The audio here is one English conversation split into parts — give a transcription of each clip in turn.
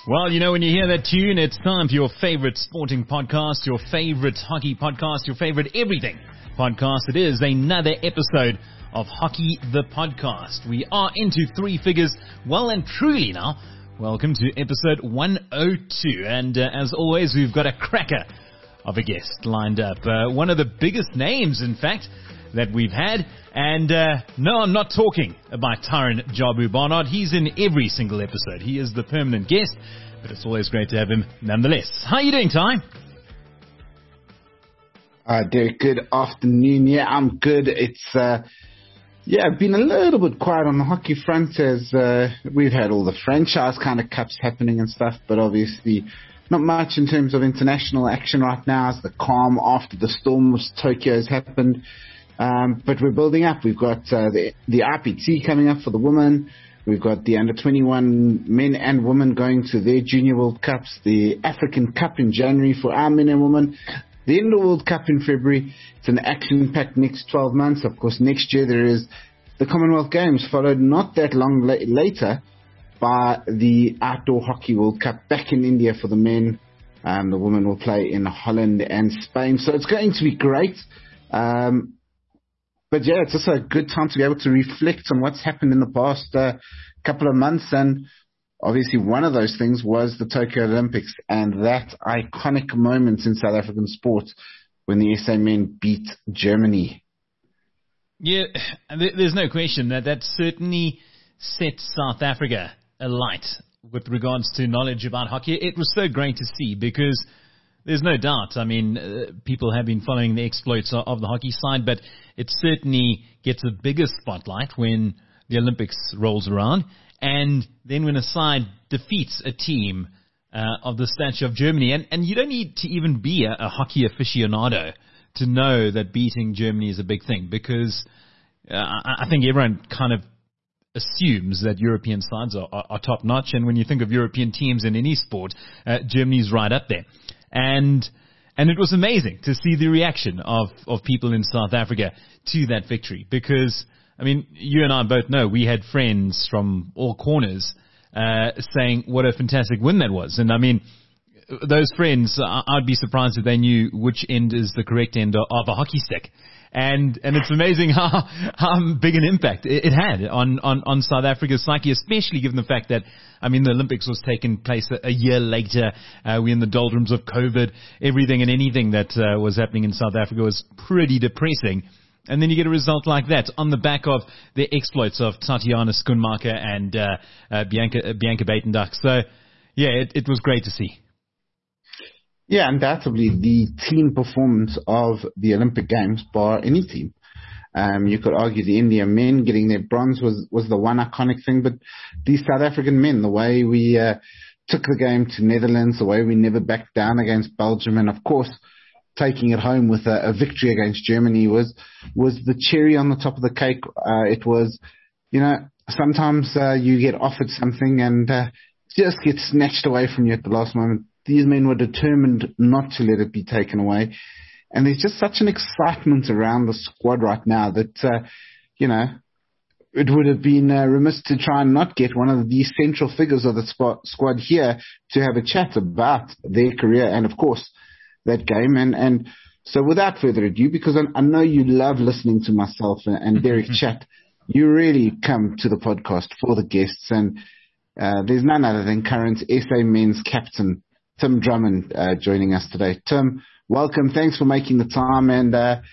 Well, when you hear that tune, it's time for your favorite sporting podcast, your favorite hockey podcast, your favorite everything podcast. It is another episode of Hockey the Podcast. We are into three figures well and truly now. Welcome to episode 102. And as always, we've got a cracker of a guest lined up. One of the biggest names, in fact, that we've had. And no, I'm not talking about Tyron Jabu Barnard. He's in every single episode. He is the permanent guest, but it's always great to have him nonetheless. How are you doing, Ty? Derek, good afternoon. Yeah, I'm good. It's been a little bit quiet on the hockey front as we've had all the franchise kind of cups happening and stuff, but obviously not much in terms of international action right now as the calm after the storm of Tokyo has happened. But we're building up. We've got the IPT coming up for the women. We've got the under-21 men and women going to their Junior World Cups, the African Cup in January for our men and women, the Indoor World Cup in February. It's an action-packed next 12 months. Of course, next year there is the Commonwealth Games, followed not that long later by the Outdoor Hockey World Cup back in India for the men. The women will play in Holland and Spain. So it's going to be great. But yeah, it's also a good time to be able to reflect on what's happened in the past couple of months. And obviously one of those things was the Tokyo Olympics and that iconic moment in South African sport when the SA men beat Germany. Yeah, there's no question that certainly set South Africa alight with regards to knowledge about hockey. It was so great to see because there's no doubt. I mean, people have been following the exploits of the hockey side, but it certainly gets a bigger spotlight when the Olympics rolls around. And then when a side defeats a team of the stature of Germany, and you don't need to even be a hockey aficionado to know that beating Germany is a big thing, because I think everyone kind of assumes that European sides are top-notch. And when you think of European teams in any sport, Germany's right up there. And it was amazing to see the reaction of people in South Africa to that victory, because, I mean, you and I both know we had friends from all corners saying what a fantastic win that was. And I mean, those friends, I'd be surprised if they knew which end is the correct end of a hockey stick. And it's amazing how big an impact it had on South Africa's psyche, especially given the fact that, I mean, the Olympics was taking place a year later. We're in the doldrums of COVID. Everything and anything that was happening in South Africa was pretty depressing. And then you get a result like that on the back of the exploits of Tatiana Schoonmaker and Bianca Buitendijk. So, yeah, it was great to see. Yeah, undoubtedly the team performance of the Olympic Games bar any team. You could argue the India men getting their bronze was the one iconic thing, but these South African men, the way we took the game to Netherlands, the way we never backed down against Belgium, and of course taking it home with a victory against Germany was the cherry on the top of the cake. It was, sometimes you get offered something and just gets snatched away from you at the last moment. These men were determined not to let it be taken away. And there's just such an excitement around the squad right now that, it would have been remiss to try and not get one of the central figures of the squad here to have a chat about their career and, of course, that game. And so without further ado, because I know you love listening to myself and Derek chat, you really come to the podcast for the guests. And there's none other than current SA men's captain, Tim Drummond, joining us today. Tim, welcome. Thanks for making the time. And,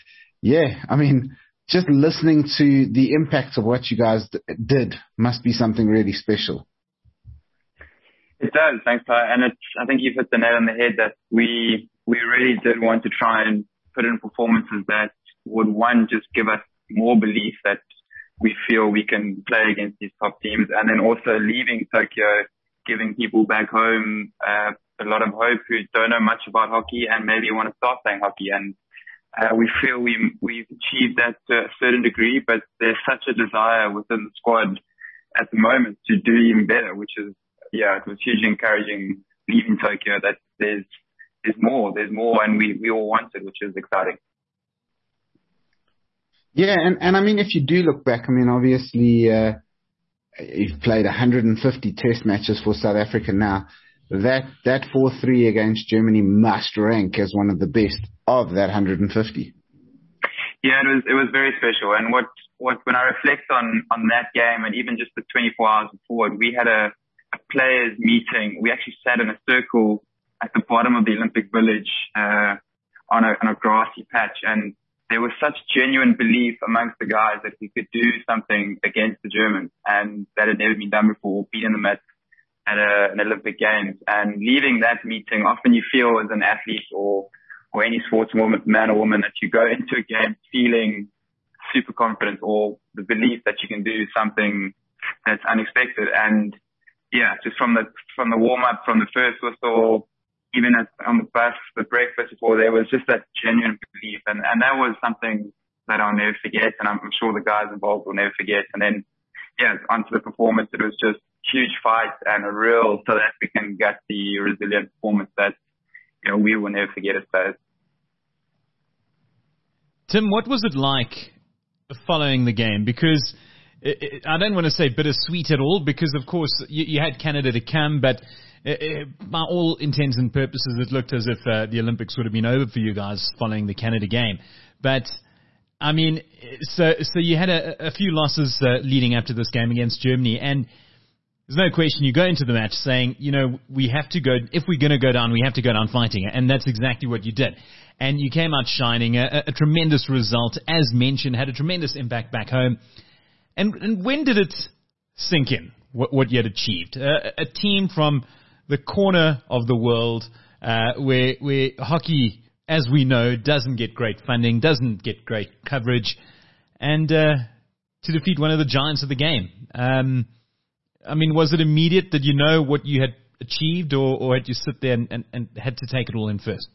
just listening to the impact of what you guys did must be something really special. It does. Thanks, Ty. And I think you've hit the nail on the head that we really did want to try and put in performances that would, one, just give us more belief that we feel we can play against these top teams. And then also leaving Tokyo, giving people back home a lot of hope who don't know much about hockey and maybe want to start playing hockey. And we feel we've achieved that to a certain degree, but there's such a desire within the squad at the moment to do even better, which is, it was hugely encouraging leaving Tokyo that there's more, and we all want it, which is exciting. Yeah, and I mean, if you do look back, I mean, obviously, you've played 150 test matches for South Africa now. that 4-3 against Germany must rank as one of the best of that 150. Yeah, it was very special. And what when I reflect on that game and even just the 24 hours before it, we had a players meeting. We actually sat in a circle at the bottom of the Olympic Village on a grassy patch, and there was such genuine belief amongst the guys that we could do something against the Germans, and that had never been done before, beating them at an Olympic Games. And leaving that meeting, often you feel as an athlete or any sportswoman, man or woman, that you go into a game feeling super confident or the belief that you can do something that's unexpected. And yeah, just from the warm up, from the first whistle, even on the bus, the breakfast before, there was just that genuine belief. And that was something that I'll never forget. And I'm sure the guys involved will never forget. And then, yeah, onto the performance, it was just huge fight and a real South African gutsy, resilient performance that, we will never forget as players. Tim, what was it like following the game? Because I don't want to say bittersweet at all, because of course you had Canada to come, but by all intents and purposes, it looked as if the Olympics would have been over for you guys following the Canada game. But I mean, so you had a few losses leading up to this game against Germany, and there's no question you go into the match saying, we have to go, if we're going to go down, we have to go down fighting, and that's exactly what you did. And you came out shining, a tremendous result, as mentioned, had a tremendous impact back home. And when did it sink in, what you had achieved? A team from the corner of the world where hockey, as we know, doesn't get great funding, doesn't get great coverage, and to defeat one of the giants of the game. I mean, was it immediate? Did you know what you had achieved, or had you sit there and had to take it all in first?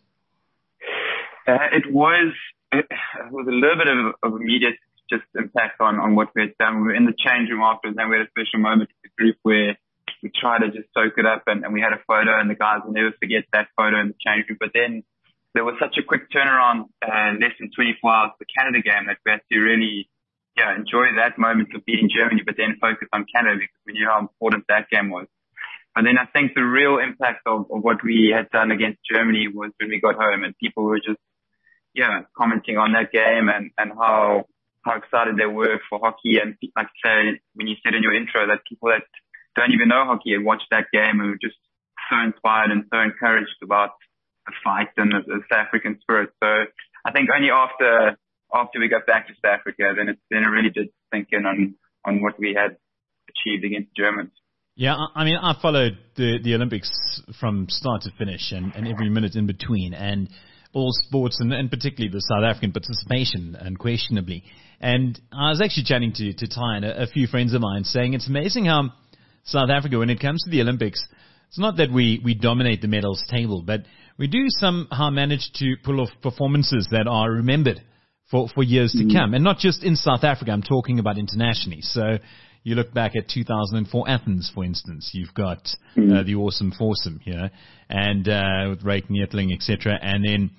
It was a little bit of immediate just impact on what we had done. We were in the change room afterwards, and we had a special moment with the group where we tried to just soak it up, and we had a photo, and the guys will never forget that photo in the change room. But then there was such a quick turnaround, less than 24 hours, the Canada game, that we had to really enjoy that moment of beating Germany, but then focus on Canada because we knew how important that game was. And then I think the real impact of what we had done against Germany was when we got home, and people were just commenting on that game and how excited they were for hockey. And like I say, when you said in your intro that people that don't even know hockey had watched that game and were just so inspired and so encouraged about the fight and the South African spirit. So I think only after we got back to South Africa, then it really did sink in on what we had achieved against the Germans. Yeah, I mean, I followed the Olympics from start to finish and every minute in between, and all sports, and particularly the South African participation, unquestionably. And I was actually chatting to Ty and a few friends of mine, saying it's amazing how South Africa, when it comes to the Olympics, it's not that we dominate the medals table, but we do somehow manage to pull off performances that are remembered for years to come. And not just in South Africa, I'm talking about internationally. So you look back at 2004 Athens, for instance. You've got the awesome foursome here, and with Ryk Neethling, etc. And then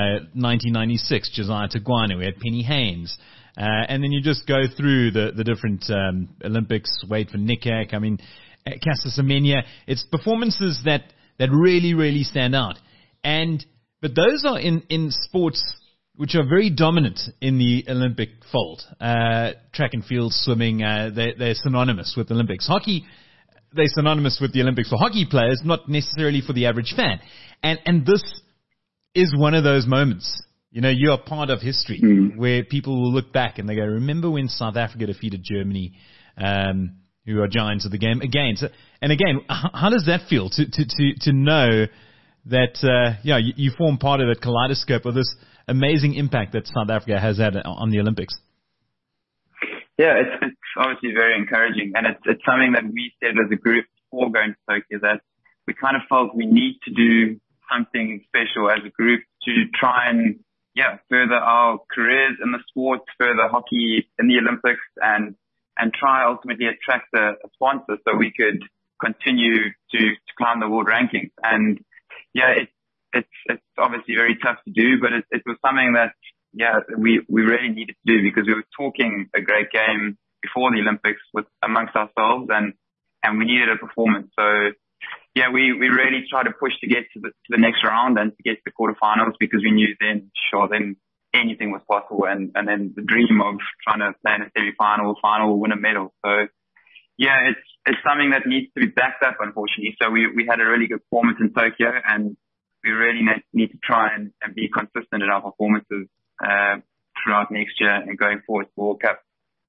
1996, Josiah Tugwane, we had Penny Haynes. And then you just go through the different Olympics, Wade van Niekerk, I mean, Caster Semenya. It's performances that really, really stand out. But those are in sports which are very dominant in the Olympic fold. Track and field, swimming, they're synonymous with Olympics. Hockey, they're synonymous with the Olympics for hockey players, not necessarily for the average fan. And this is one of those moments. You are part of history where people will look back and they go, remember when South Africa defeated Germany, who are giants of the game again. So, and again, how does that feel to know that, you form part of that kaleidoscope of this amazing impact that South Africa has had on the Olympics? Yeah, it's obviously very encouraging, and it's something that we said as a group before going to Tokyo, that we kind of felt we need to do something special as a group to try and further our careers in the sport, further hockey in the Olympics, and try ultimately attract a sponsor so we could continue to climb the world rankings. And it's obviously very tough to do, but it was something that we really needed to do, because we were talking a great game before the Olympics amongst ourselves, and we needed a performance. So yeah, we really tried to push to get to the next round and to get to the quarterfinals, because we knew then anything was possible, and then the dream of trying to play in a semi-final, final, win a medal. So yeah, it's something that needs to be backed up, unfortunately. So we had a really good performance in Tokyo, and we really need to try and be consistent in our performances throughout next year and going forward to World Cup.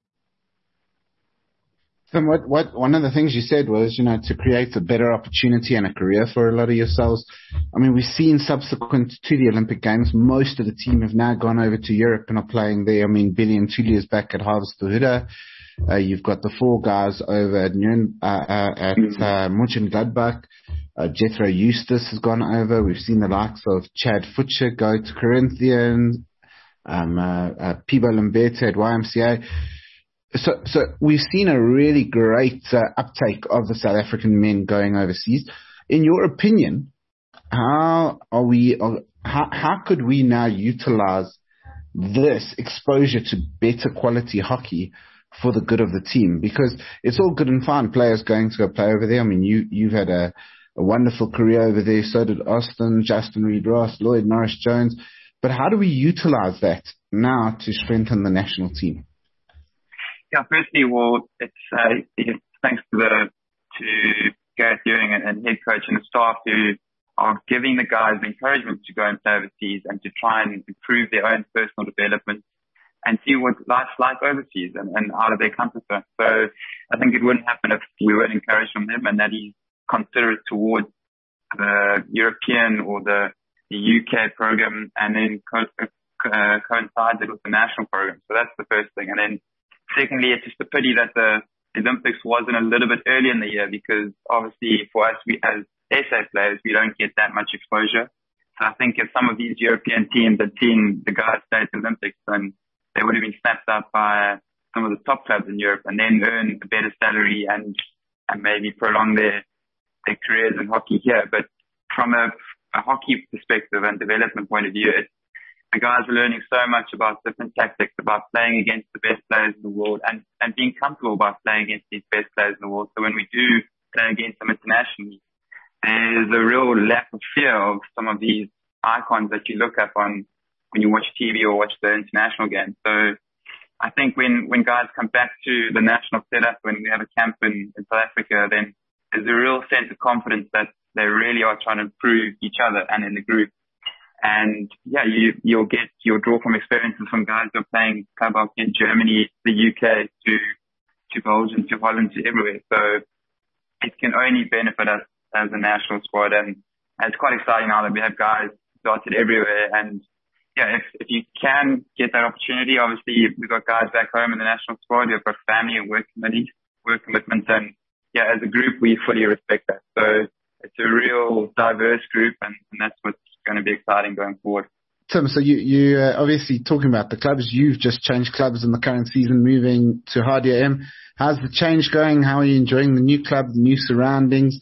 So what one of the things you said was, to create a better opportunity and a career for a lot of yourselves. I mean, we've seen subsequent to the Olympic Games, most of the team have now gone over to Europe and are playing there. I mean, Billy and Tuli is back at Harvester Huda. You've got the 4 guys over at Mönchengladbach. Jethro Eustace has gone over. We've seen the likes of Chad Futcher go to Corinthians, Pibo Lamberto at YMCA. So we've seen a really great uptake of the South African men going overseas. In your opinion, how could we now utilize this exposure to better quality hockey for the good of the team? Because it's all good and fine players going to go play over there. I mean, you've had a wonderful career over there. So did Austin, Justin Reid-Ross, Lloyd Norris-Jones. But how do we utilize that now to strengthen the national team? Yeah, firstly, well, it's thanks to Gareth Ewing and head coach and the staff who are giving the guys the encouragement to go and play overseas and to try and improve their own personal development and see what life's like overseas and out of their comfort zone. So I think it wouldn't happen if we weren't encouraged from him and that he's considerate towards the European or the UK program, and then coincides it with the national program. So that's the first thing. And then secondly, it's just a pity that the Olympics wasn't a little bit earlier in the year, because obviously for us, as SA players, we don't get that much exposure. So I think if some of these European teams had seen the guys stay at the Olympics, then they would have been snapped up by some of the top clubs in Europe and then earn a better salary and maybe prolong their careers in hockey here. But from a hockey perspective and development point of view, the guys are learning so much about different tactics, about playing against the best players in the world and being comfortable about playing against these best players in the world. So when we do play against them internationally, there's a real lack of fear of some of these icons that you look up on when you watch TV or watch the international games. So I think when guys come back to the national setup, when we have a camp in South Africa, then there's a real sense of confidence that they really are trying to improve each other and in the group. And yeah, you'll draw from experiences from guys who are playing club hockey in Germany, the UK, to Belgium, to Holland, to everywhere. So it can only benefit us as a national squad. And it's quite exciting now that we have guys dotted everywhere. And yeah, if you can get that opportunity, obviously we've got guys back home in the national squad. We've got family and work commitments. And yeah, as a group, we fully respect that. So it's a real diverse group, and that's what's going to be exciting going forward. Tim, so you obviously talking about the clubs. You've just changed clubs in the current season, moving to Hardia M. How's the change going? How are you enjoying the new club, the new surroundings?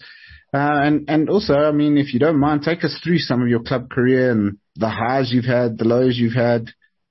And also, I mean, if you don't mind, take us through some of your club career and the highs you've had, the lows you've had,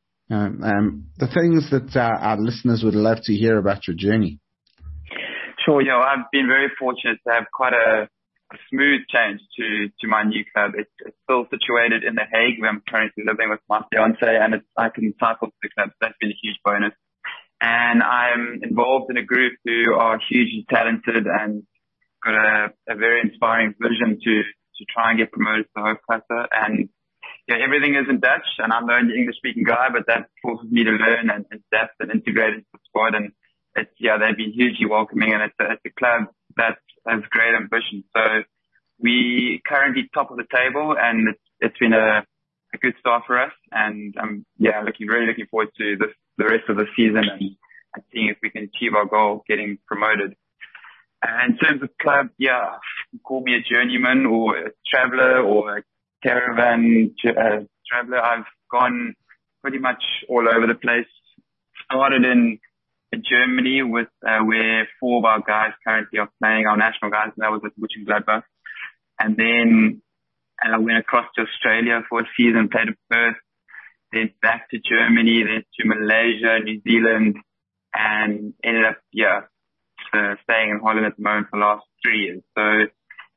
the things that our listeners would love to hear about your journey. Sure, I've been very fortunate to have quite a smooth change to my new club. It's still situated in The Hague, where I'm currently living with my fiance, and I can cycle to the club. So that's been a huge bonus. And I'm involved in a group who are hugely talented and got a very inspiring vision to try and get promoted to Hoofdklasse. And yeah, everything is in Dutch, and I'm the only English-speaking guy, but that forces me to learn and adapt and integrate into the squad. And they've been hugely welcoming, and it's a club that has great ambition. So we currently top of the table, and it's been a good start for us. And I'm really looking forward to the rest of the season and seeing if we can achieve our goal, getting promoted. And in terms of club, call me a journeyman or a traveller or a caravan traveller. I've gone pretty much all over the place. Started in Germany with where 4 of our guys currently are playing, our national guys, and that was at Mönchengladbach. And then I went across to Australia for a season, played at Perth, then back to Germany, then to Malaysia, New Zealand, and ended up staying in Holland at the moment for the last 3 years. So it's been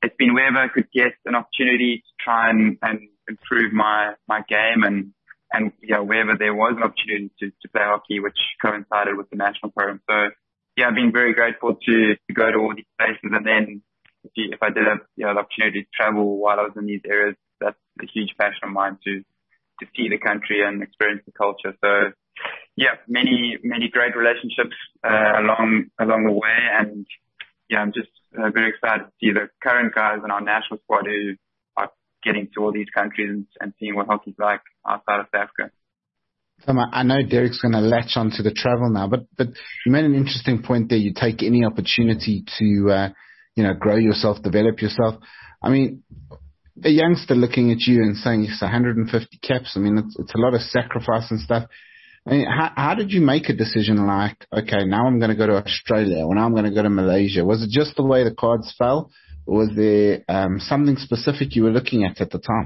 wherever I could get an opportunity to try and improve my game and wherever there was an opportunity to play hockey, which coincided with the national program. So yeah, I've been very grateful to go to all these places. And then if I did have the opportunity to travel while I was in these areas, that's a huge passion of mine to see the country and experience the culture. So yeah, many great relationships along the way. And yeah, I'm just very excited to see the current guys in our national squad who are getting to all these countries and seeing what hockey's like outside of South Africa. So I know Derek's going to latch on to the travel now, but you made an interesting point there. You take any opportunity to, grow yourself, develop yourself. I mean, a youngster looking at you and saying it's 150 caps. I mean, it's a lot of sacrifice and stuff. I mean, how did you make a decision like, okay, now I'm going to go to Australia or now I'm going to go to Malaysia? Was it just the way the cards fell, or was there something specific you were looking at the time?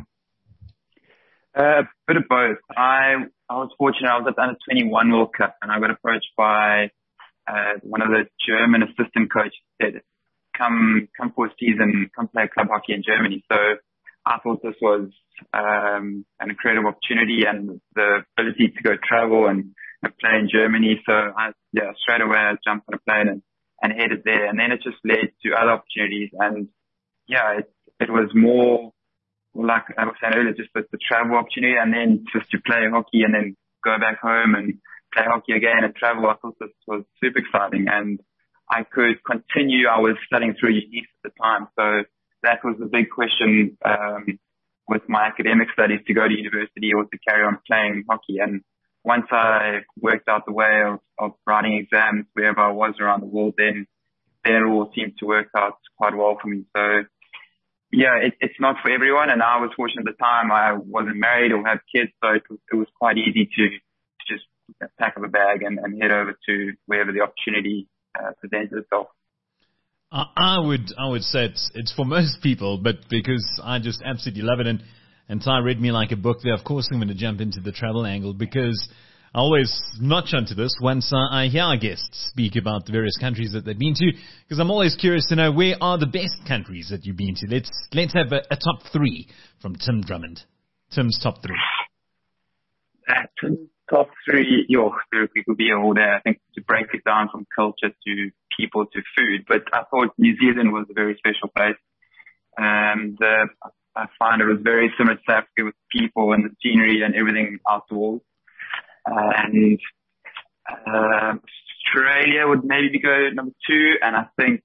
A bit of both. I was fortunate. I was at the Under 21 World Cup and I got approached by one of the German assistant coaches who said, come for a season, come play club hockey in Germany. So I thought this was an incredible opportunity and the ability to go travel and play in Germany. So straight away I jumped on a plane and headed there. And then it just led to other opportunities. And yeah, it was more like I was saying earlier, just the travel opportunity and then just to play hockey and then go back home and play hockey again and travel. I thought this was super exciting and I could continue. I was studying through uni at the time. So that was the big question, with my academic studies, to go to university or to carry on playing hockey. And once I worked out the way of writing exams wherever I was around the world, then it all seemed to work out quite well for me. So yeah, it's not for everyone. And I was fortunate at the time. I wasn't married or had kids. So it was quite easy to just pack up a bag and head over to wherever the opportunity presented itself. I would say it's for most people, but because I just absolutely love it, and Ty read me like a book there, of course I'm going to jump into the travel angle, because I always notch onto this once I hear our guests speak about the various countries that they've been to, because I'm always curious to know where are the best countries that you've been to. Let's have a top three from Tim Drummond. Tim's top three. Top three, we could be here all day. I think to break it down from culture to people to food, but I thought New Zealand was a very special place. And I find it was very similar to South Africa with people and the scenery and everything outdoors. And Australia would maybe go number two, and I think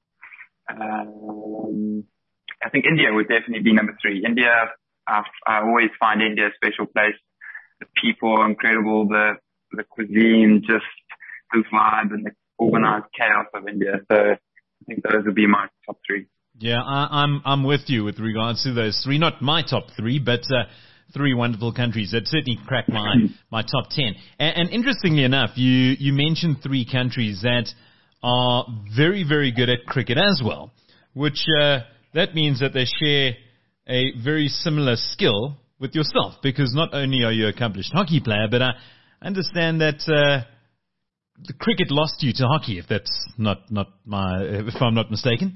India would definitely be number three. India, I always find India a special place. The people are incredible, the cuisine, just the vibe and the organized chaos of India. So I think those would be my top three. Yeah, I'm with you with regards to those three. Not my top three, but three wonderful countries that certainly cracked my top 10. And interestingly enough, you mentioned three countries that are very, very good at cricket as well, which that means that they share a very similar skill with yourself, because not only are you an accomplished hockey player, but I understand that the cricket lost you to hockey, if that's if I'm not mistaken.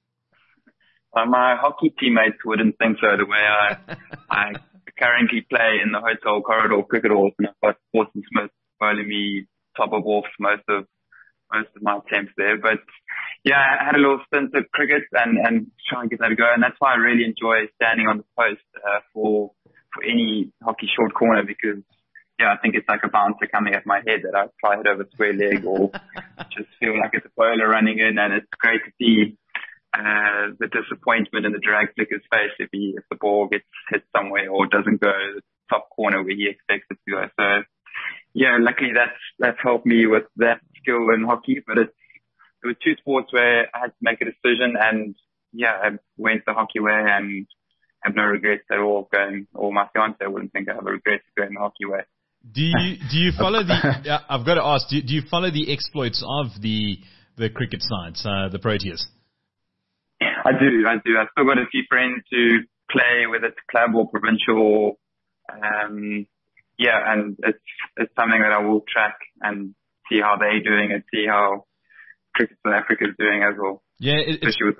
My hockey teammates wouldn't think so. The way I currently play in the hotel corridor cricket halls, and I've got Orson Smith bowling me top of off most of my attempts there. But yeah, I had a little stint at cricket and trying to get that to go, and that's why I really enjoy standing on the post for any hockey short corner, because yeah, I think it's like a bouncer coming at my head that I try hit over square leg, or just feel like it's a bowler running in, and it's great to see the disappointment in the drag flicker's face if the ball gets hit somewhere or doesn't go the top corner where he expects it to go. So yeah, luckily that's helped me with that skill in hockey. But it was two sports where I had to make a decision, and yeah, I went the hockey way and have no regrets at all going, or my fiance wouldn't think I have a regret going the hockey way. Do you follow the? I've got to ask. Do you follow the exploits of the cricket sides, the Proteas? I do. I've still got a few friends who play, whether it's club or provincial. And it's something that I will track and see how they're doing and see how Cricket South Africa is doing as well. Yeah, especially with the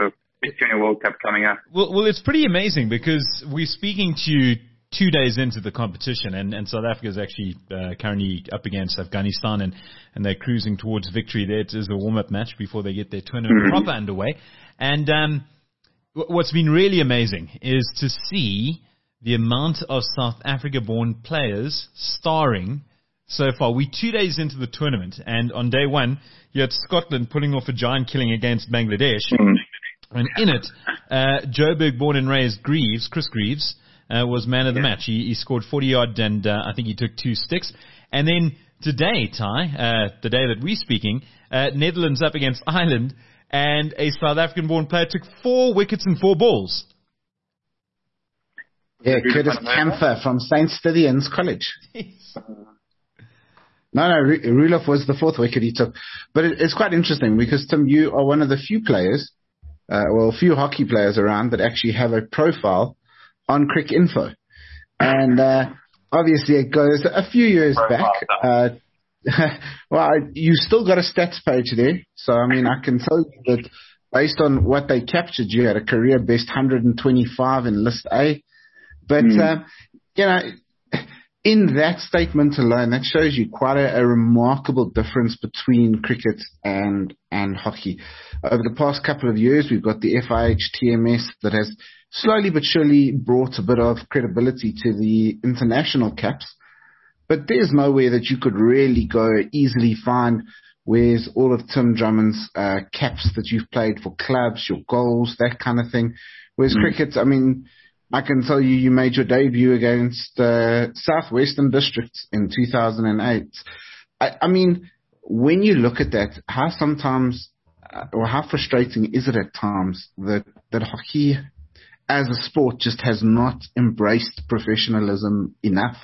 especially in a World Cup coming up. Well, it's pretty amazing because we're speaking to you 2 days into the competition, and South Africa is actually currently up against Afghanistan, and they're cruising towards victory there. It is a warm-up match before they get their tournament proper underway. And what's been really amazing is to see the amount of South Africa-born players starring so far. We're 2 days into the tournament, and on day one, you had Scotland pulling off a giant killing against Bangladesh. And in it, Joburg born and raised Chris Greaves, was man of the match. He scored 40-odd, and I think he took 2 sticks. And then today, Ty, the day that we're speaking, Netherlands up against Ireland, and a South African-born player took 4 wickets and 4 balls. Yeah, Curtis Camphor from St. Stithians College. No, Roelof was the 4th wicket he took. But it's quite interesting because, Tim, you are one of the few players, few hockey players around that actually have a profile on Cricinfo. And obviously it goes a few years back. Well, you still got a stats page there. So, I mean, I can tell you that based on what they captured, you had a career best 125 in List A. But, you know, in that statement alone, that shows you quite a remarkable difference between cricket and hockey. Over the past couple of years, we've got the FIH TMS that has slowly but surely brought a bit of credibility to the international caps. But there's nowhere that you could really go easily find where's all of Tim Drummond's caps that you've played for clubs, your goals, that kind of thing. Whereas cricket, I mean, I can tell you made your debut against Southwestern Districts in 2008. I mean, when you look at that, how sometimes or how frustrating is it at times that hockey as a sport just has not embraced professionalism enough?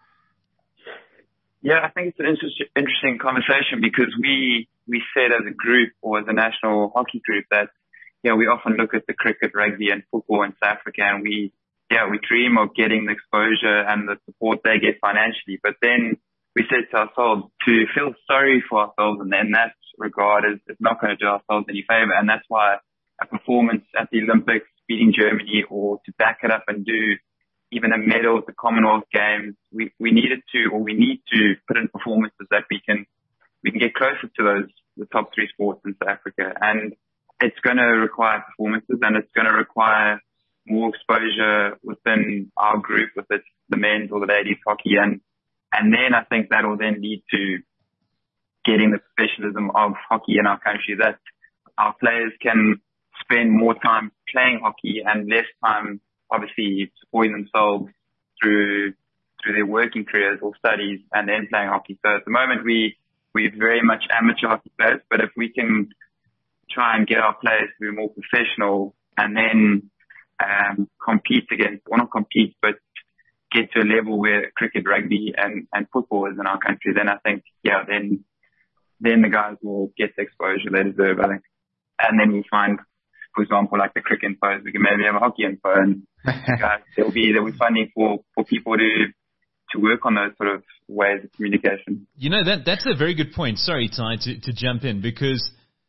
Yeah, I think it's an interesting conversation because we said as a group or as a national hockey group that, we often look at the cricket, rugby and football in South Africa and we dream of getting the exposure and the support they get financially. But then we said to ourselves to feel sorry for ourselves in that regard is not going to do ourselves any favor. And that's why a performance at the Olympics, beating Germany, or to back it up and do even a medal at the Commonwealth Games, we need to put in performances that we can get closer to the top 3 sports in South Africa. And it's going to require performances and it's going to require more exposure within our group, with the men's or the ladies hockey. And then I think that will then lead to getting the professionalism of hockey in our country, that our players can spend more time playing hockey and less time obviously supporting themselves through their working careers or studies and then playing hockey. So at the moment we're very much amateur hockey players, but if we can try and get our players to be more professional and then compete against, or not compete, but get to a level where cricket, rugby and football is in our country, then I think, then the guys will get the exposure they deserve, I think. And then we'll find, for example, like the cricket info, we can maybe have a hockey info and guys, there'll be funding for people to work on those sort of ways of communication. That's a very good point. Sorry, Ty, to jump in because,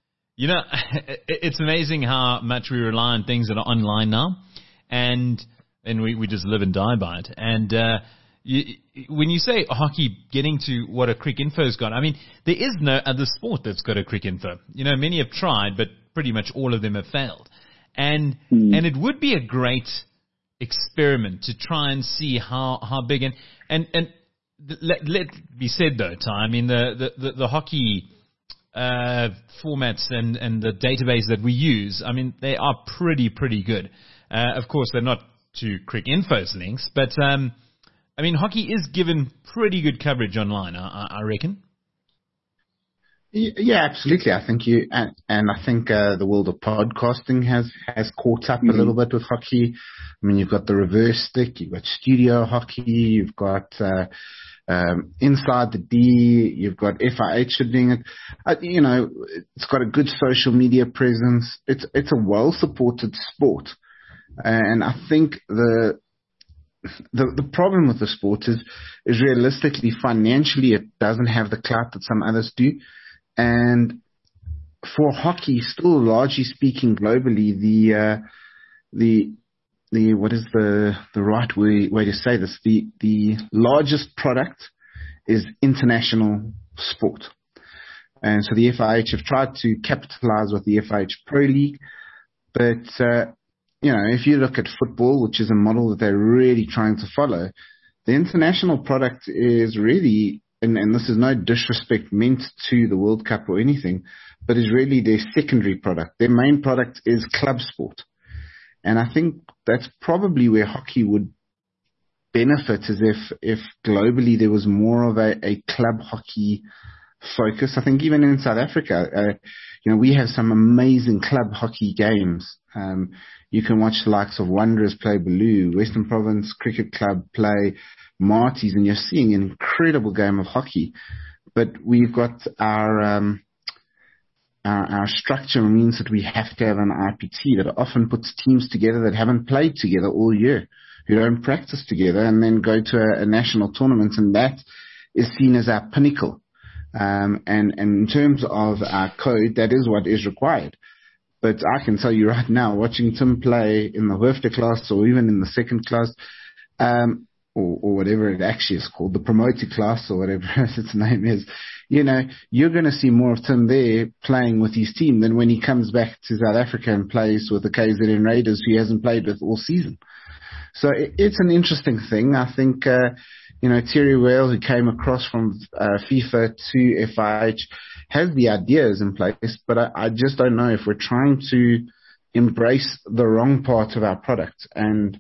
it's amazing how much we rely on things that are online now, and we just live and die by it. And when you say hockey getting to what a Cricinfo's got, I mean, there is no other sport that's got a Cricinfo. Many have tried, but pretty much all of them have failed. And it would be a great experiment to try and see how big and let be said though, Ty, I mean the hockey formats and the database that we use, I mean, they are pretty good. Of course, they're not to Cricinfo's links, but I mean, hockey is given pretty good coverage online, I reckon. Yeah, absolutely. I think and I think the world of podcasting has caught up a little bit with hockey. I mean, you've got the reverse stick, you've got studio hockey, you've got Inside the D, you've got FIH doing it. It's got a good social media presence. It's a well-supported sport. And I think the problem with the sport is realistically, financially, it doesn't have the clout that some others do. And for hockey, still largely speaking globally, the what is the right way to say this? The largest product is international sport. And so the FIH have tried to capitalize with the FIH Pro League. But, if you look at football, which is a model that they're really trying to follow, the international product is really, and this is no disrespect meant to the World Cup or anything, but is really their secondary product. Their main product is club sport. And I think that's probably where hockey would benefit, is if globally there was more of a club hockey focus. I think even in South Africa, we have some amazing club hockey games. You can watch the likes of Wanderers play Baloo, Western Province Cricket Club play Marties, and you're seeing an incredible game of hockey. But we've got our structure means that we have to have an IPT that often puts teams together that haven't played together all year, who don't practice together, and then go to a national tournament, and that is seen as our pinnacle. And in terms of our code, that is what is required. But I can tell you right now, watching Tim play in the Hoofde class or even in the second class, or whatever it actually is called, the promoted class or whatever its name is, you're going to see more of Tim there playing with his team than when he comes back to South Africa and plays with the KZN Raiders, who he hasn't played with all season. So it's an interesting thing. I think, Terry Whale, who came across from FIFA to FIH, has the ideas in place, but I just don't know if we're trying to embrace the wrong part of our product. And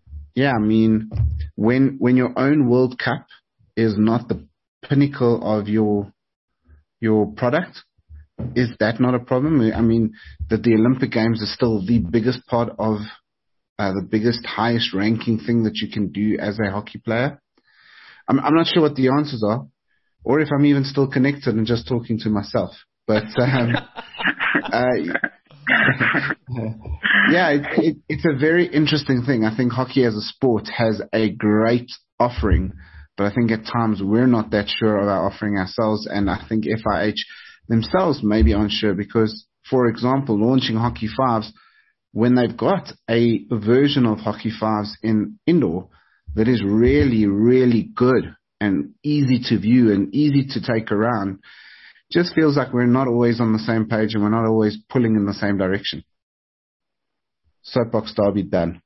when your own World Cup is not the pinnacle of your product, is that not a problem? I mean, that the Olympic Games is still the biggest part of the biggest, highest ranking thing that you can do as a hockey player. I'm not sure what the answers are, or if I'm even still connected and just talking to myself. But it's a very interesting thing. I think hockey as a sport has a great offering, but I think at times we're not that sure of our offering ourselves, and I think FIH themselves may be unsure because, for example, launching Hockey Fives, when they've got a version of Hockey Fives in indoor that is really, really good and easy to view and easy to take around, just feels like we're not always on the same page and we're not always pulling in the same direction. Soapbox Derby done.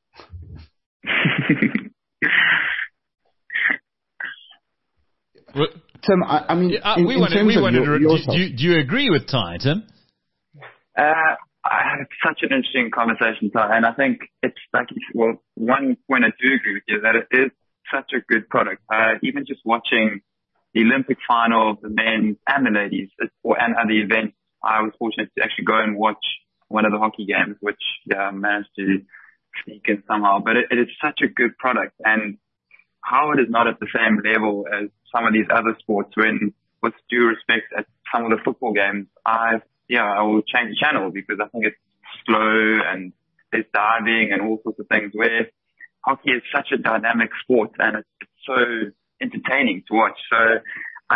Tim, I mean, do you agree with Ty, Tim? I had such an interesting conversation, Ty, and I think it's like, one point I do agree with you, that it is such a good product. Even just watching the Olympic final, the men and the ladies, and other events, I was fortunate to actually go and watch one of the hockey games, which I managed to sneak in somehow. But it is such a good product, and how it is not at the same level as some of these other sports, when, with due respect, at some of the football games, I will change the channel because I think it's slow and there's diving and all sorts of things, where hockey is such a dynamic sport and it's so entertaining to watch. So I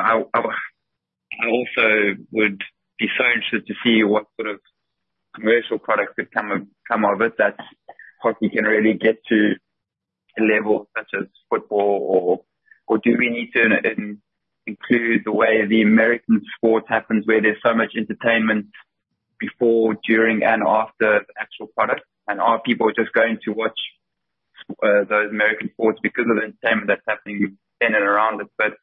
also would be so interested to see what sort of commercial product could come of it, that hockey can really get to a level such as football, or do we need to include the way the American sport happens, where there's so much entertainment before, during, and after the actual product? And are people just going to watch those American sports because of the entertainment that's happening in and around it? But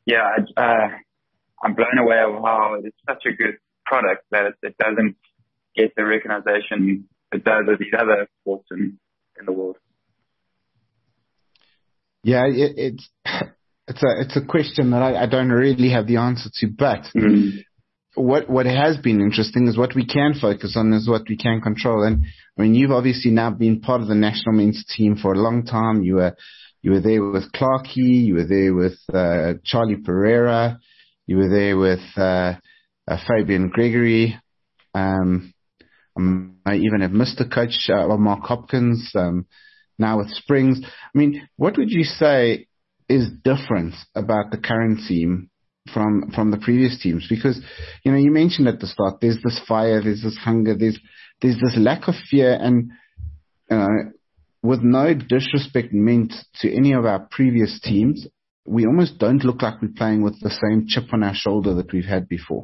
I'm blown away of how it's such a good product that it doesn't get the recognition it does of these other sports in the world. Yeah, it's a question that I don't really have the answer to, but what has been interesting is what we can focus on, is what we can control. And I mean, you've obviously now been part of the national men's team for a long time. You were there with Clarkey, you were there with Charlie Pereira, you were there with Fabian Gregory. I even have Mr. Coach Mark Hopkins, now with Springs. I mean, what would you say is different about the current team from the previous teams? Because, you mentioned at the start, there's this fire, there's this hunger, there's this lack of fear, and with no disrespect meant to any of our previous teams, we almost don't look like we're playing with the same chip on our shoulder that we've had before.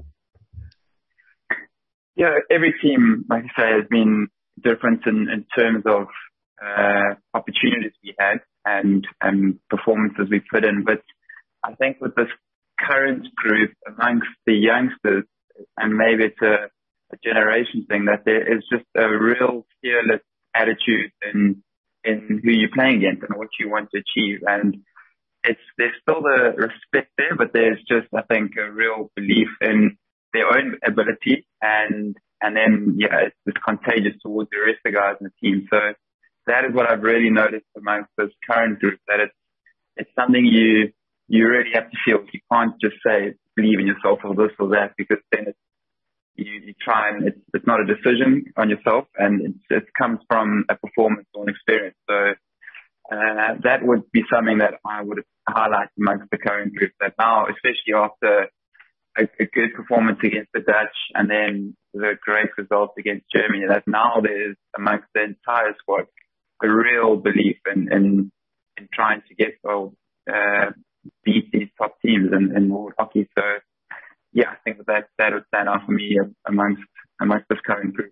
Yeah, every team, like I say, has been different in terms of opportunities we had and performances we put in. But I think with this current group amongst the youngsters, and maybe it's a generation thing, that there is just a real fearless attitude in who you're playing against and what you want to achieve. And there's still the respect there, but there's just, I think, a real belief in their own ability, and then it's contagious towards the rest of the guys in the team. So that is what I've really noticed amongst this current group, that it's something you really have to feel. You can't just say believe in yourself or this or that, because then you try and it's not a decision on yourself, and it comes from a performance or an experience. So that would be something that I would highlight amongst the current group, that now, especially after a good performance against the Dutch and then the great result against Germany, that now there's amongst the entire squad a real belief in trying to beat these top teams in world hockey. So I think that would stand out for me amongst this current group.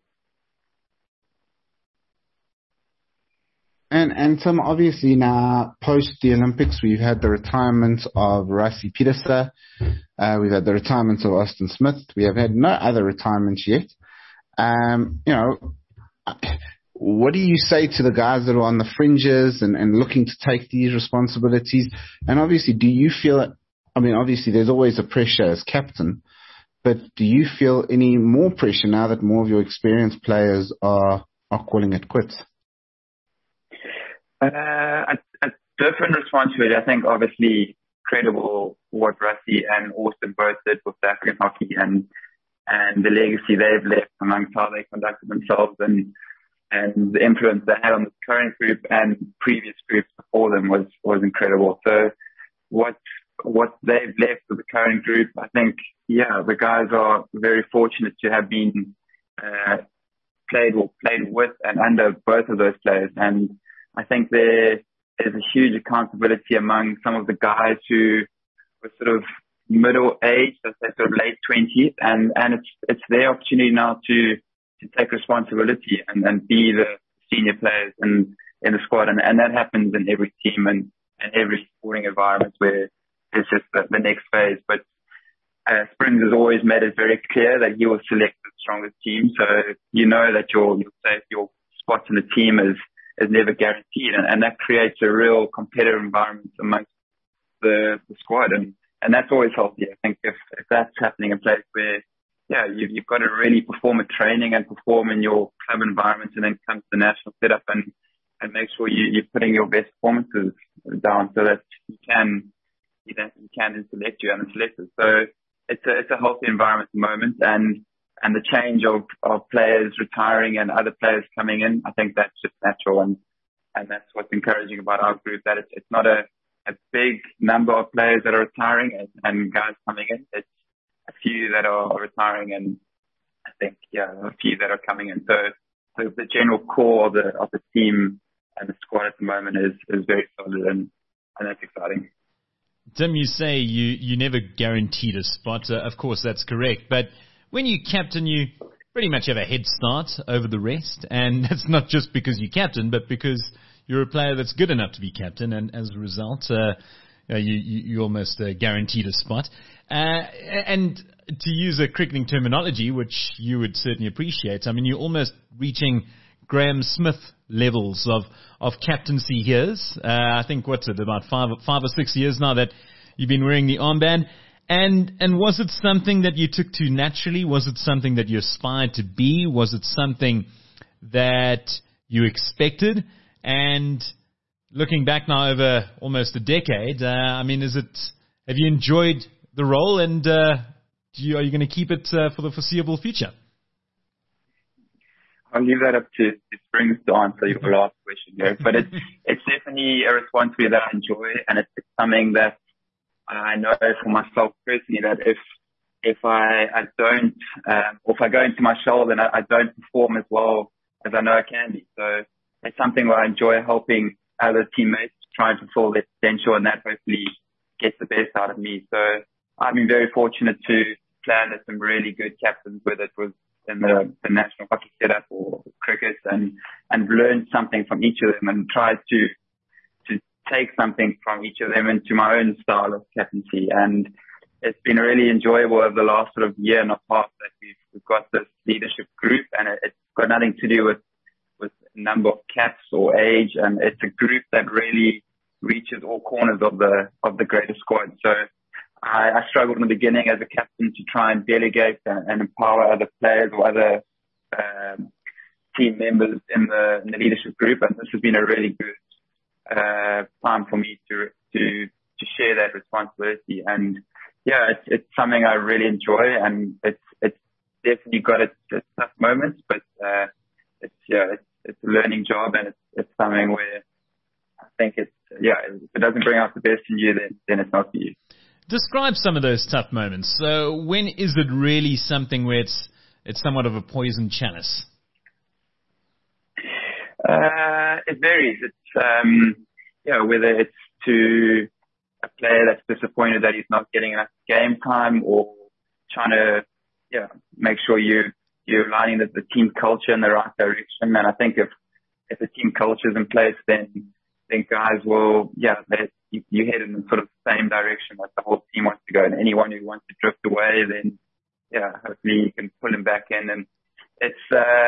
And some obviously now post the Olympics, we've had the retirement of Rassie Pieterse. We've had the retirement of Austin Smith. We have had no other retirements yet. What do you say to the guys that are on the fringes and looking to take these responsibilities? And obviously, do you feel, obviously there's always a pressure as captain, but do you feel any more pressure now that more of your experienced players are calling it quits? A different response to it. I think obviously credible what Rassie and Austin both did with South African hockey and the legacy they've left amongst how they conducted themselves and the influence they had on the current group and previous groups before them was incredible. So what they've left with the current group, I think, the guys are very fortunate to have been played with and under both of those players. And I think there is a huge accountability among some of the guys who were sort of middle age, let's say sort of late 20s, and it's their opportunity now to take responsibility and be the senior players in the squad, and that happens in every team and every sporting environment where it's just the next phase. But Springs has always made it very clear that he will select the strongest team, so that your spot in the team is never guaranteed, and that creates a real competitive environment amongst the squad, and that's always healthy. I think if that's happening in place where you've got to really perform at training and perform in your club environment, and then come to the national setup and make sure you're putting your best performances down so that you can select you and the selectors. So it's a healthy environment at the moment, and the change of players retiring and other players coming in, I think that's just natural, and that's what's encouraging about our group, that it's not a big number of players that are retiring and guys coming in. It's a few that are retiring, and I think a few that are coming in. So the general core of the team and the squad at the moment is very solid, and that's exciting. Tim, you say you never guaranteed a spot. Of course, that's correct. But when you captain, you pretty much have a head start over the rest. And that's not just because you captain, but because you're a player that's good enough to be captain. And as a result, you almost guaranteed a spot. And to use a cricketing terminology, which you would certainly appreciate, you're almost reaching Graham Smith levels of captaincy years. I think, what's it, about five or 6 years now that you've been wearing the armband. And was it something that you took to naturally? Was it something that you aspired to be? Was it something that you expected? And looking back now over almost a decade, have you enjoyed the role, and are you going to keep it for the foreseeable future? I'll leave that up to Springs to answer your last question there. But it's definitely a responsibility that I enjoy, and it's something that I know for myself personally that if I don't, or if I go into my shell, then I don't perform as well as I know I can be. So it's something where I enjoy helping other teammates try and fulfill their potential, and that hopefully gets the best out of me. So I've been very fortunate to play under some really good captains, whether it was in the national hockey setup or cricket, and learned something from each of them and tried to take something from each of them into my own style of captaincy. And it's been really enjoyable over the last sort of year and a half that we've got this leadership group, and it's got nothing to do with number of caps or age, and it's a group that really reaches all corners of the greater squad. So I struggled in the beginning as a captain to try and delegate and empower other players or other team members in the leadership group, and this has been a really good time for me to share that responsibility. And yeah, it's something I really enjoy, and it's definitely got its tough moments, but it's a learning job, and it's something where I think if it doesn't bring out the best in you, then it's not for you. Describe some of those tough moments. So when is it really something where it's somewhat of a poison chalice? It varies. It's whether it's to a player that's disappointed that he's not getting enough game time, or trying to make sure you're aligning the team culture in the right direction. And I think if the team culture is in place, then guys will you head in the sort of same direction that the whole team wants to go. And anyone who wants to drift away, then hopefully you can pull him back in. And it's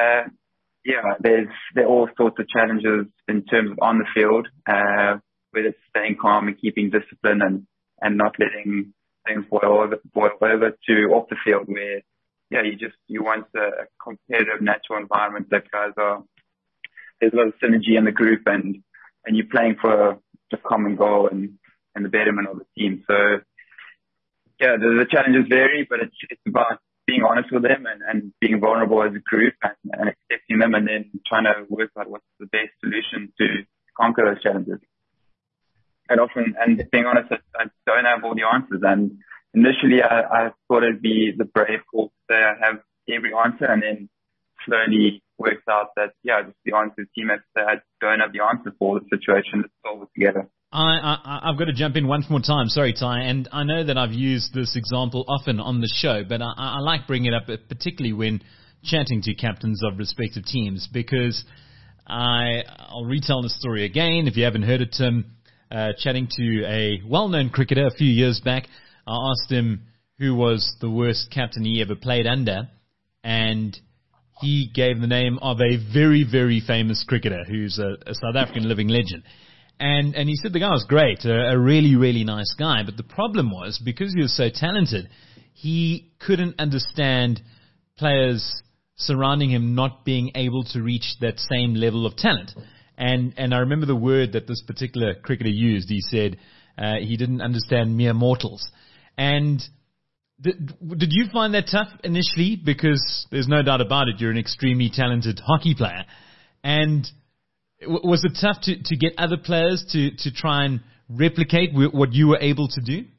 there are all sorts of challenges in terms of on the field, whether it's staying calm and keeping discipline and not letting things boil over to off the field, where you want a competitive, natural environment that guys there's a lot of synergy in the group, and you're playing for the common goal and the betterment of the team. So the challenges vary, but it's about being honest with them and being vulnerable as a group and accepting them, and then trying to work out what's the best solution to conquer those challenges. And being honest, I don't have all the answers. And initially, I thought it'd be the brave call to say I have every answer, and then slowly worked out that just the answer to teammates that I don't have the answer for the situation. Let's solve it together. I've got to jump in once more time. Sorry, Ty. And I know that I've used this example often on the show, but I like bringing it up, particularly when chatting to captains of respective teams, because I'll retell the story again. If you haven't heard it, Tim, chatting to a well-known cricketer a few years back, I asked him who was the worst captain he ever played under, and he gave the name of a very, very famous cricketer who's a South African living legend. And he said the guy was great, a really, really nice guy. But the problem was, because he was so talented, he couldn't understand players surrounding him not being able to reach that same level of talent. And I remember the word that this particular cricketer used. He said he didn't understand mere mortals. And did you find that tough initially? Because there's no doubt about it, you're an extremely talented hockey player. And was it tough to get other players to try and replicate what you were able to do?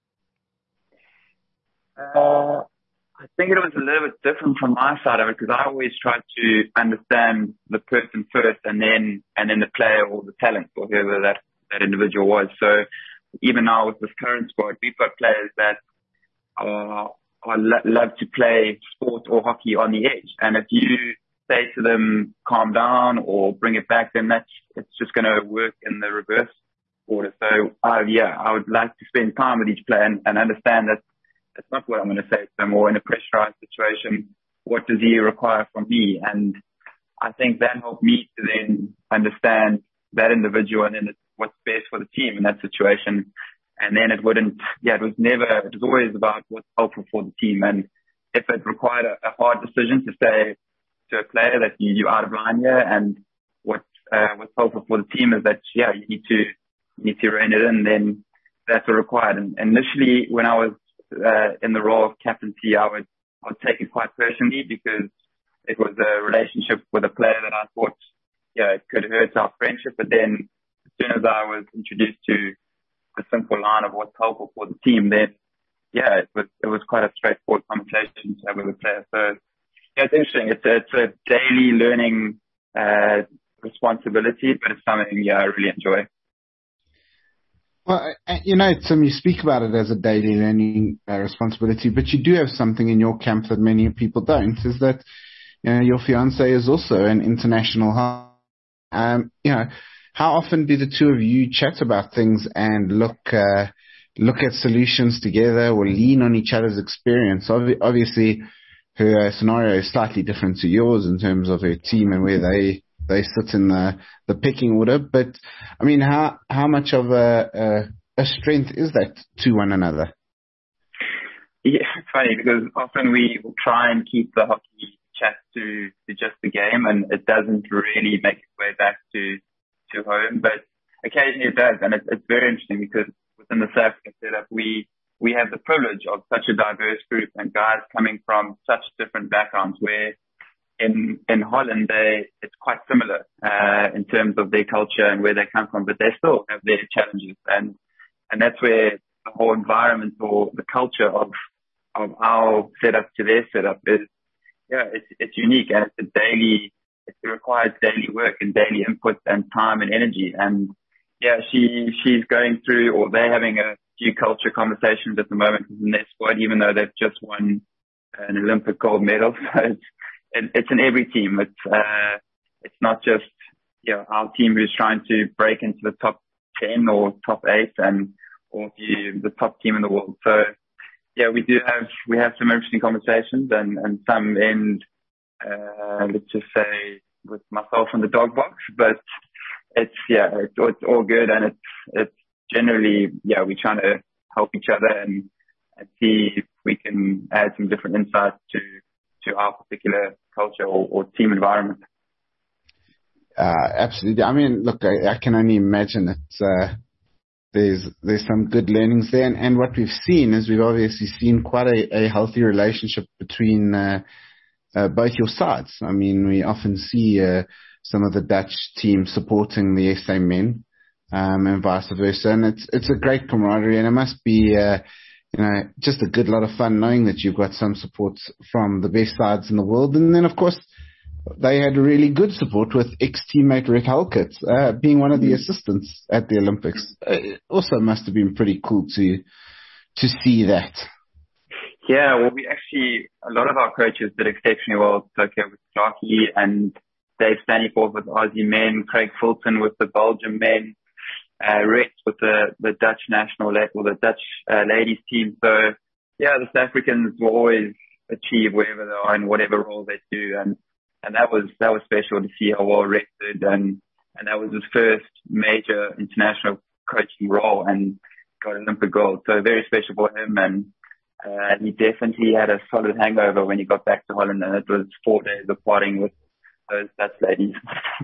I think it was a little bit different from my side of it, because I always tried to understand the person first, and then the player or the talent or whoever that individual was. So even now with this current squad, we've got players that love to play sport or hockey on the edge, and if you say to them calm down or bring it back, then it's just going to work in the reverse order. So I would like to spend time with each player and understand that that's not what I'm going to say to them, or in a pressurized situation, what does he require from me? And I think that helped me to then understand that individual, and then what's best for the team in that situation. And then it was always about what's helpful for the team. And if it required a hard decision to say to a player that you're out of line here, and what's helpful for the team is that, you need to rein it in, then that's what required. And initially, when I was in the role of captaincy, I would take it quite personally, because it was a relationship with a player that I thought, it could hurt our friendship. But then as soon as I was introduced to the simple line of what's helpful for the team, then yeah, it was quite a straightforward conversation to have with the player. So yeah, it's interesting. It's a daily learning responsibility, but it's something I really enjoy. Well, Tim, you speak about it as a daily learning responsibility, but you do have something in your camp that many people don't, is that, your fiance is also an international. How often do the two of you chat about things and look at solutions together or lean on each other's experience? Obviously, her scenario is slightly different to yours in terms of her team and where they sit in the pecking order. But I mean, how much of a strength is that to one another? Yeah, it's funny because often we will try and keep the hockey chat to just the game, and it doesn't really make its way back to home. But occasionally it does, and it's very interesting because within the South African setup, we have the privilege of such a diverse group and guys coming from such different backgrounds. Where in Holland, it's quite similar in terms of their culture and where they come from, but they still have their challenges, and that's where the whole environment or the culture of our setup to their setup is, it's unique, and it requires daily work and daily input and time and energy. And she's going through, or they're having a few culture conversations at the moment in their squad, even though they've just won an Olympic gold medal. So it's in every team. It's not just our team who's trying to break into the top 10 or top 8 or the top team in the world. So we have some interesting conversations and some end let's just say with myself in the dog box, but it's all good, and it's generally we're trying to help each other and see if we can add some different insights to our particular culture or team environment. Absolutely. I mean, look, I can only imagine that there's some good learnings there, and what we've seen is we've obviously seen quite a healthy relationship between both your sides. I mean, we often see some of the Dutch team supporting the SA men, and vice versa, and it's a great camaraderie, and it must be just a good lot of fun knowing that you've got some support from the best sides in the world. And then, of course, they had really good support with ex-teammate Rick Halkett being one of the assistants at the Olympics. It also must have been pretty cool to see that. Yeah, well, a lot of our coaches did exceptionally well. Tokyo with Clarkie and Dave Staniforth with Aussie men, Craig Fulton with the Belgium men, Rex with the Dutch national or the Dutch ladies team. So the South Africans will always achieve wherever they are in whatever role they do, and that was special to see how well Rex did, and that was his first major international coaching role and got Olympic gold. So very special for him, and he definitely had a solid hangover when he got back to Holland, and it was 4 days of partying with those Dutch ladies.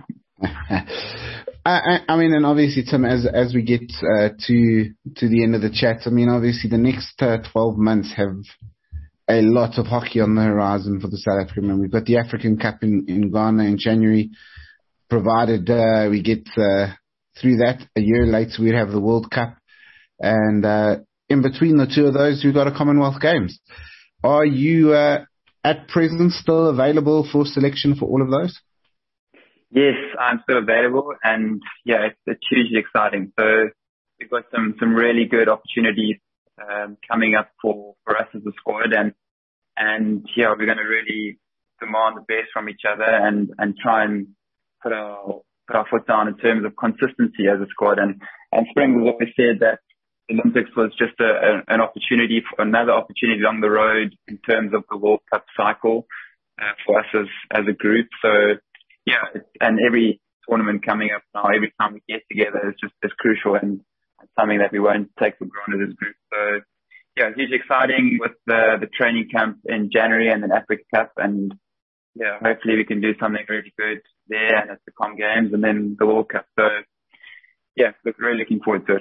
I mean, and obviously, Tim, as we get to the end of the chat, I mean, obviously the next 12 months have a lot of hockey on the horizon for the South African men. We've got the African Cup in Ghana in January. Provided we get through that, a year later we'd have the World Cup, and in between the two of those, we've got a Commonwealth Games. Are you at present still available for selection for all of those? Yes, I'm still available, and it's hugely exciting. So we've got some really good opportunities coming up for us as a squad, and we're going to really demand the best from each other and try and put our foot down in terms of consistency as a squad. And Spring has always said that the Olympics was just an opportunity, for another opportunity along the road in terms of the World Cup cycle for us as a group. So and every tournament coming up now, every time we get together is crucial and something that we won't take for granted as a group. So hugely exciting with the training camp in January and then Africa Cup, and hopefully we can do something really good there and at the Com Games and then the World Cup. So really looking forward to it.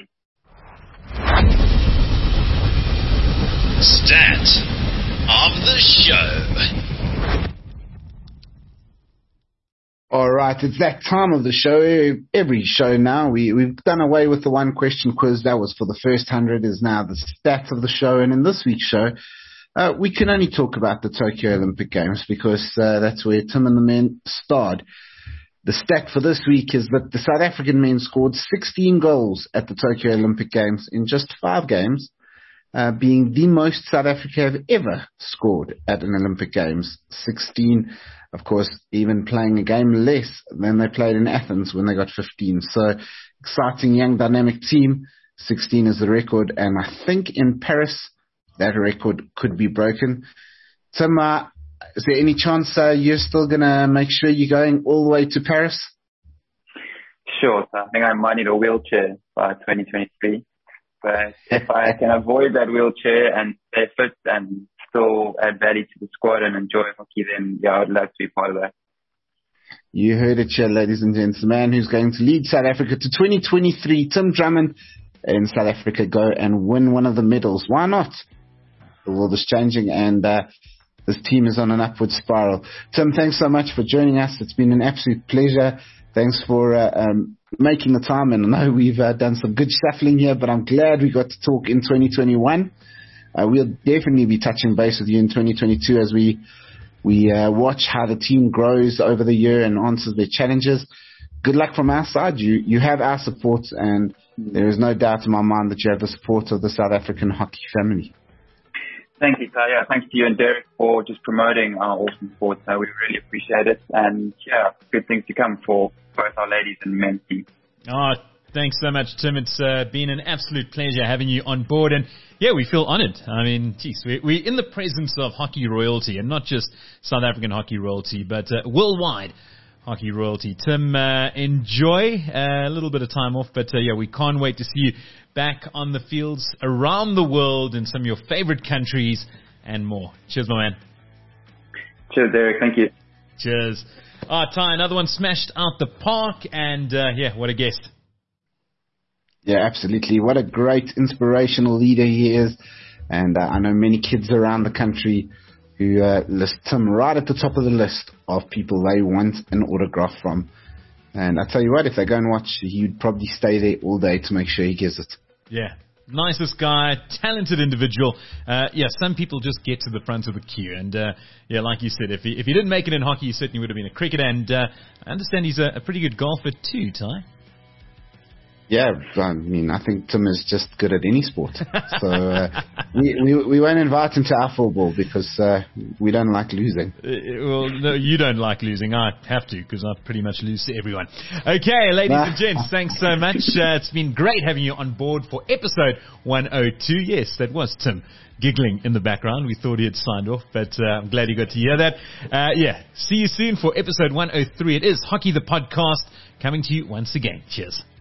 Stat of the show. All right, it's that time of the show. Every show now, we've done away with the one question quiz. That was for the first 100, is now the stats of the show. And in this week's show, we can only talk about the Tokyo Olympic Games because that's where Tim and the men starred. The stat for this week is that the South African men scored 16 goals at the Tokyo Olympic Games in just 5 games, being the most South Africa have ever scored at an Olympic Games. 16, of course, even playing a game less than they played in Athens when they got 15. So, exciting young dynamic team. 16 is the record, and I think in Paris that record could be broken. Tim, is there any chance you're still going to make sure you're going all the way to Paris? Sure. So I think I might need a wheelchair by 2023. But if I can avoid that wheelchair and stay fit and still add value to the squad and enjoy hockey, then yeah, I'd love to be part of that. You heard it here, ladies and gents. The man who's going to lead South Africa to 2023, Tim Drummond, in South Africa, go and win one of the medals. Why not? The world is changing and this team is on an upward spiral. Tim, thanks so much for joining us. It's been an absolute pleasure. Thanks for making the time. And I know we've done some good shuffling here, but I'm glad we got to talk in 2021. We'll definitely be touching base with you in 2022 as we watch how the team grows over the year and answers their challenges. Good luck from our side. You have our support, and there is no doubt in my mind that you have the support of the South African hockey family. Thank you, Ty. Thanks to you and Derek for just promoting our awesome sport. We really appreciate it. And yeah, good things to come for both our ladies and men's team. Oh, thanks so much, Tim. It's been an absolute pleasure having you on board. And yeah, we feel honored. I mean, geez, we're in the presence of hockey royalty, and not just South African hockey royalty, but worldwide hockey royalty. Tim, enjoy a little bit of time off, but yeah, we can't wait to see you back on the fields around the world in some of your favorite countries and more. Cheers, my man. Cheers, Derek. Thank you. Cheers. Ty, another one smashed out the park, and yeah, what a guest. Yeah, absolutely. What a great inspirational leader he is. And I know many kids around the country who list Tim right at the top of the list of people they want an autograph from. And I tell you what, if they go and watch, he'd probably stay there all day to make sure he gets it. Yeah. Nicest guy, talented individual. Yeah, some people just get to the front of the queue. And yeah, like you said, if he didn't make it in hockey, he certainly would have been a cricketer. And I understand he's a pretty good golfer too, Ty. Yeah, I mean, I think Tim is just good at any sport. So we won't invite him to our football because we don't like losing. Well, no, you don't like losing. I have to because I pretty much lose to everyone. Okay, ladies and gents, thanks so much. It's been great having you on board for episode 102. Yes, that was Tim giggling in the background. We thought he had signed off, but I'm glad you got to hear that. Yeah, see you soon for episode 103. It is Hockey the Podcast coming to you once again. Cheers.